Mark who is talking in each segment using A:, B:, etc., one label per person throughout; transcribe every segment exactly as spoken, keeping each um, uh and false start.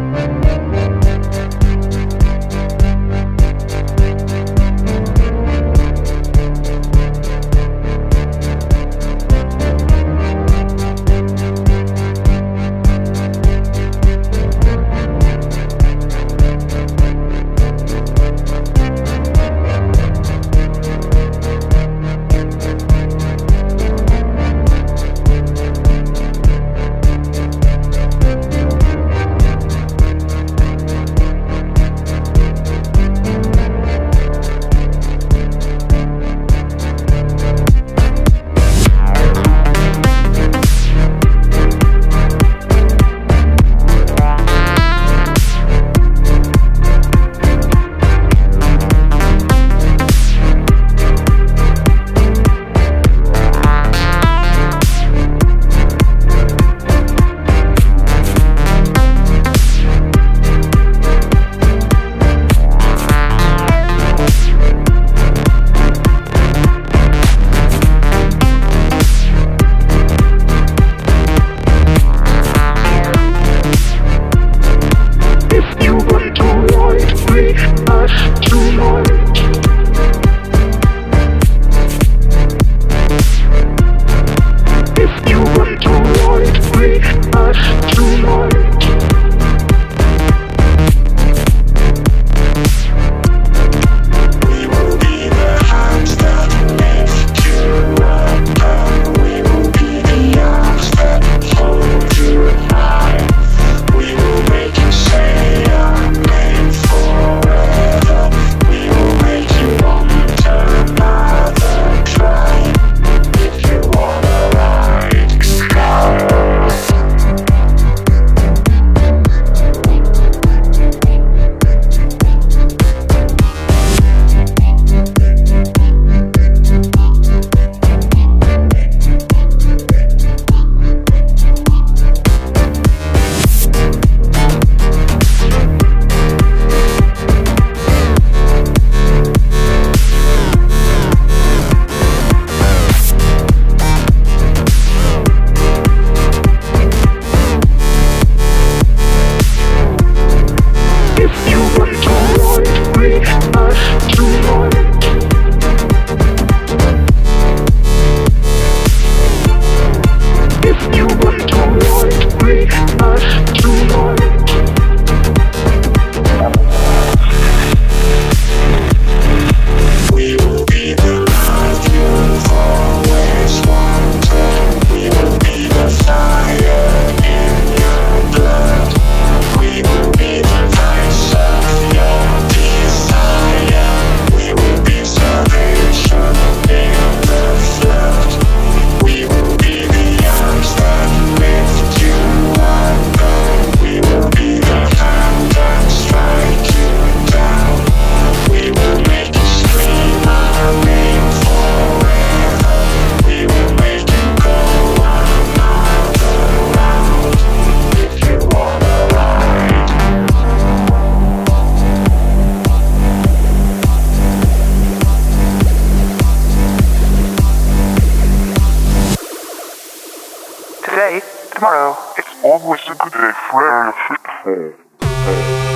A: Today, tomorrow, it's always a good day for a fitful.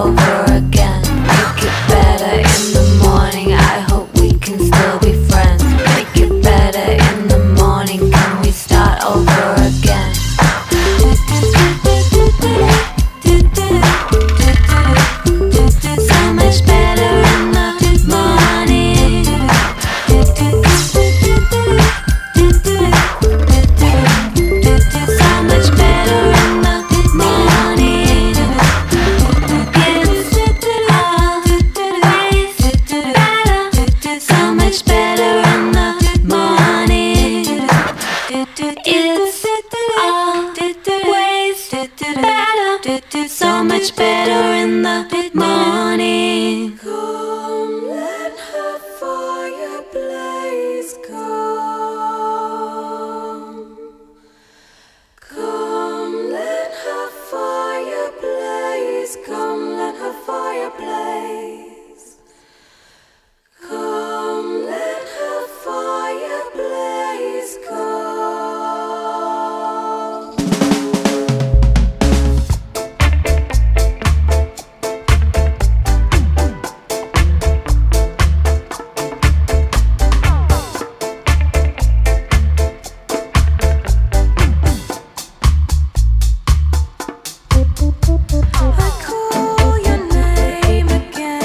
B: over again. Make it better in the morning. I hope we can still be friends. Make it better in the morning. Can we start over again? So much better in the morning. So much better in the morning. It's always better. So much better in the morning. It's always better. So much better in the morning. Come, let her fireplace come. Come, let her fireplace. Come, let her fireplace. Come, let her fireplace come. I call your name again.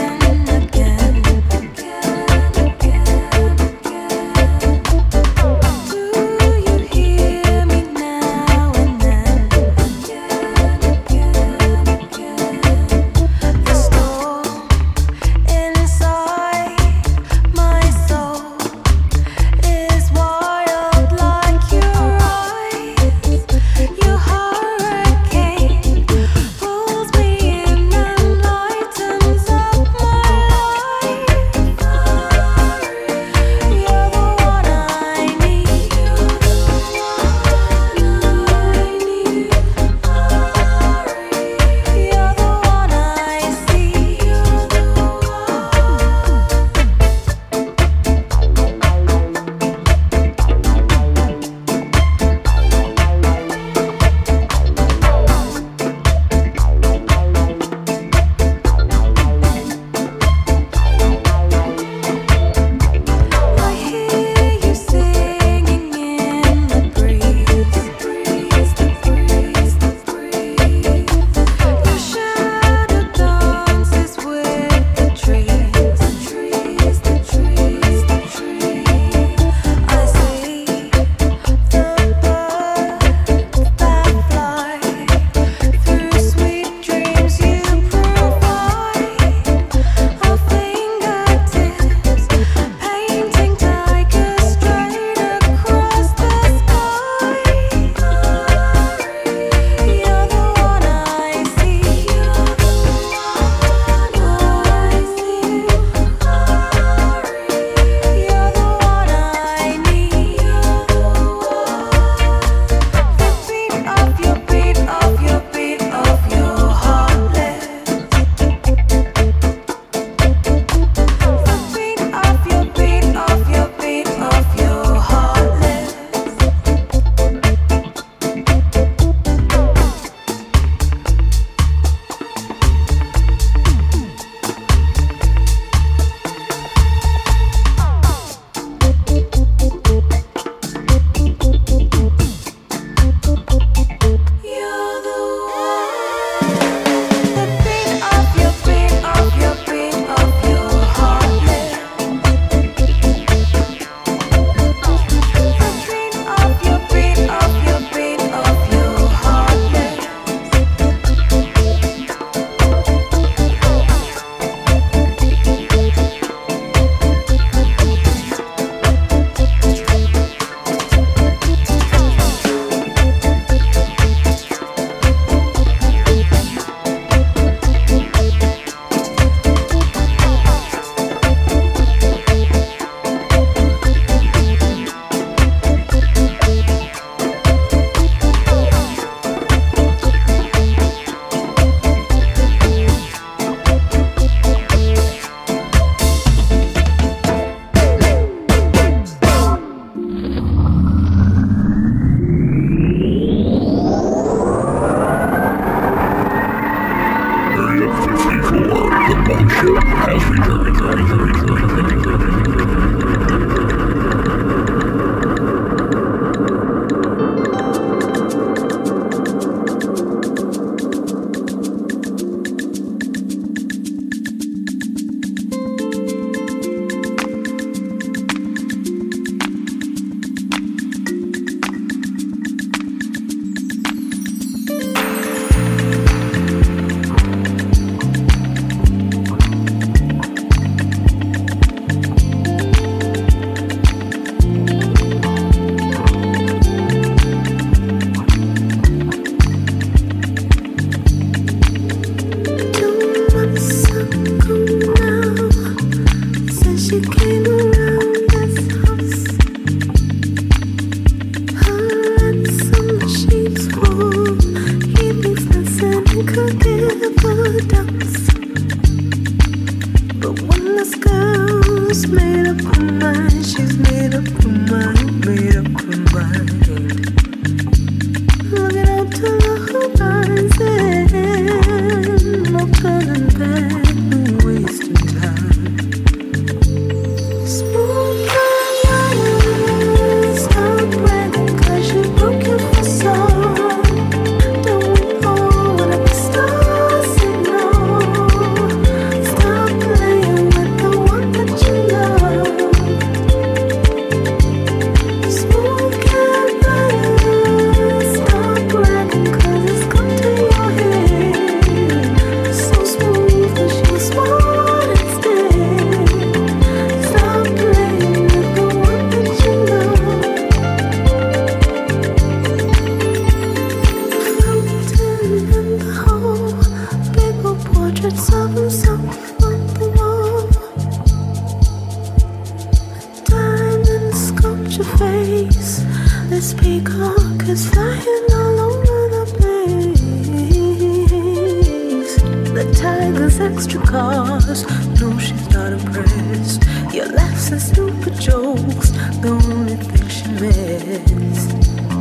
C: This girl's made up her mind. She's made up her mind, made up her mind. Looking out to the horizon, no turning back, no wasting time. Smooth ride, stop bragging 'cause you broke your facade. Don't we all wanna be stars? Say no. Stop playing with the one that you love. Smooth cat rider, stop bragging 'cause it's come to your head. So smooth that she's smart instead. Stop playing with the one that you love. Fountain in the hole, big old portraits of himself on the wall. Diamond sculpture face, this peacock is flying all over the place. The tiger's extra cars, no, she's not impressed. Your laughs and stupid jokes, the only thing she missed.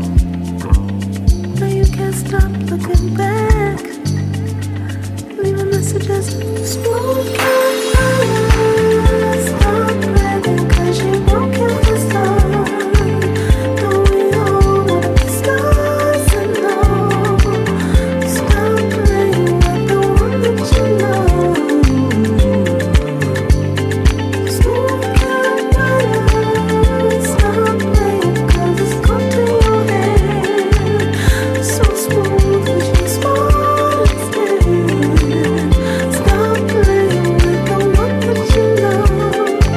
C: Now you can't stop looking back. Leave a message as smooth cat rider. Stop bragging 'cause you broke your facade. Don't we all wanna be stars and know? Stop playing with the one that you love. Smooth cat rider. Stop playing 'cause it's come to your head. So smooth that she's smart instead. Stop playing with the one that you love.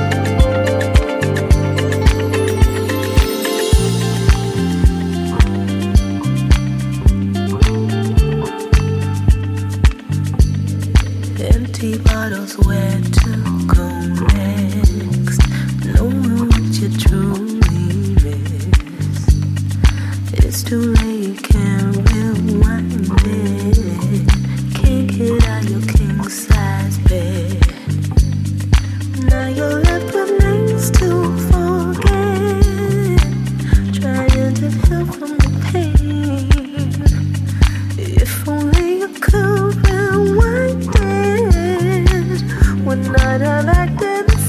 C: Empty bottles, where to go next? Knowing what you truly miss. It's too late, can't rewind it. Can't get out your king size bed. Now you're left with names to forget. Trying to heal from the pain. If only you could rewind it. Would not have acted the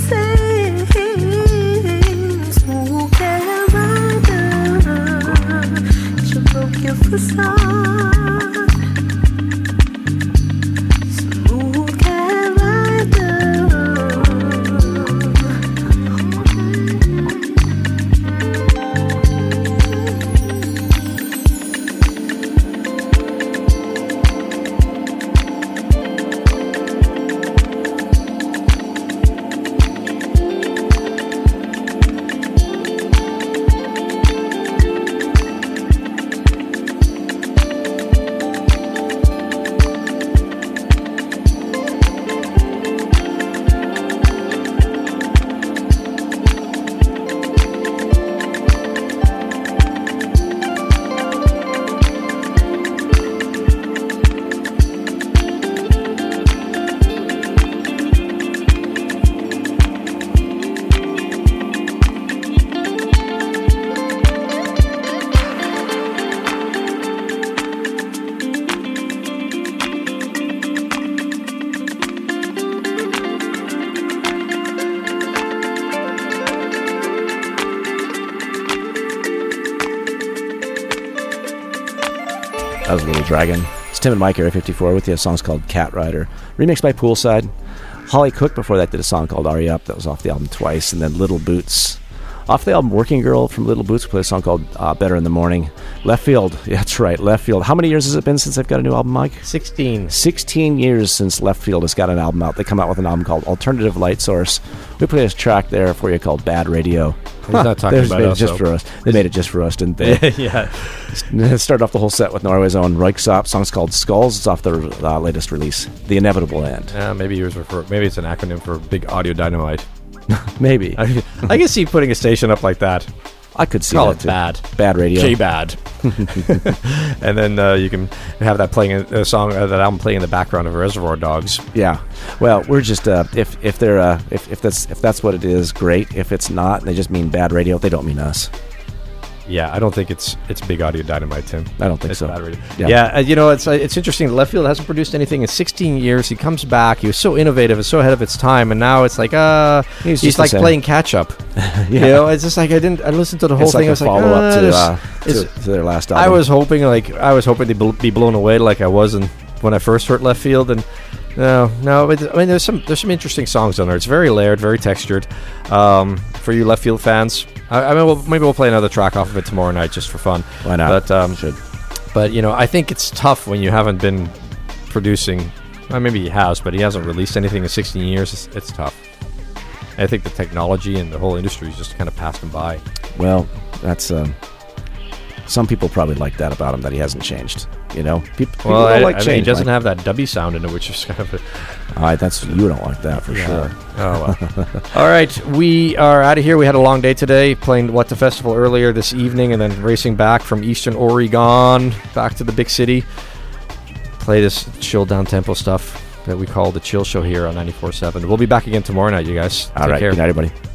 C: same. Smooth cat rider, you broke your facade. Smooth cat rider.
D: That was Little Dragon. It's Tim and Mike, Area fifty-four, with you. A song's called Cat Rider, remixed by Poolside. Holly Cook before that did a song called Are You Up? That was off the album Twice. And then Little Boots, off the album Working Girl from Little Boots, played a song called uh, Better in the Morning. Left Field, yeah, that's right, Left Field. How many years has it been since they've got a new album, Mike?
E: sixteen.
D: sixteen years since Left Field has got an album out. They come out with an album called Alternative Light Source. We played a track there for you called Bad Radio.
E: He's not talking
D: They
E: about
D: made it
E: us,
D: just
E: though.
D: for us. They made it just for us, didn't they?
E: Yeah.
D: Started off the whole set with Norway's own Röyksopp. Song's called Skulls. It's off their uh, latest release, The Inevitable End.
E: Yeah, maybe yours were for, maybe it's an acronym for Big Audio Dynamite.
D: Maybe.
E: I, I can see putting a station up like that.
D: I could see
E: Call
D: that
E: it
D: too.
E: bad.
D: Bad radio.
E: J bad. And then uh, you can have that playing in- a song uh, that album playing in the background of Reservoir Dogs.
D: Yeah. Well, we're just uh, if if they're uh, if if that's if that's what it is, great. If it's not, and they just mean bad radio, they don't mean us.
E: Yeah, I don't think it's it's Big Audio Dynamite, Tim.
D: I don't think
E: It's
D: so.
E: bad radio.
D: Yeah.
E: Yeah, uh, you know, it's uh, it's interesting. Left Field hasn't produced anything in sixteen years. He comes back. He was so innovative and so ahead of its time, and now it's like uh,
D: He's
E: he's,
D: just the
E: like
D: same.
E: playing catch up. You know, it's just like I didn't. I listened to the whole
D: It's like
E: thing.
D: a
E: I was like,
D: follow up
E: uh,
D: to,
E: this
D: uh,
E: is-
D: to to their last album.
E: I was hoping like I was hoping to bl- be blown away like I was in, when I first heard Left Field, and no, no. It, I mean, there's some there's some interesting songs on there. It's very layered, very textured. Um, for you Left Field fans, I, I mean, we'll, maybe we'll play another track off of it tomorrow night just for fun.
D: Why not?
E: But um,
D: Should.
E: but you know, I think it's tough when you haven't been producing. Well, maybe he has, but he hasn't released anything in sixteen years. It's, it's tough. I think the technology and the whole industry has just kind of passed him by.
D: Well, that's um, some people probably like that about him, that he hasn't changed. You know, people, people
E: Well,
D: don't
E: I,
D: like
E: I mean,
D: change.
E: he doesn't
D: like,
E: have that dubby sound in it, which is kind of a,
D: all right, that's you don't like that for sure.
E: Oh, well. All right, we are out of here. We had a long day today, playing What the Festival earlier this evening, and then racing back from Eastern Oregon back to the big city. Play this chill down tempo stuff that we call the Chill Show here on ninety-four point seven. We'll be back again tomorrow night, you guys.
D: All
E: Take
D: right,
E: care.
D: good night, everybody.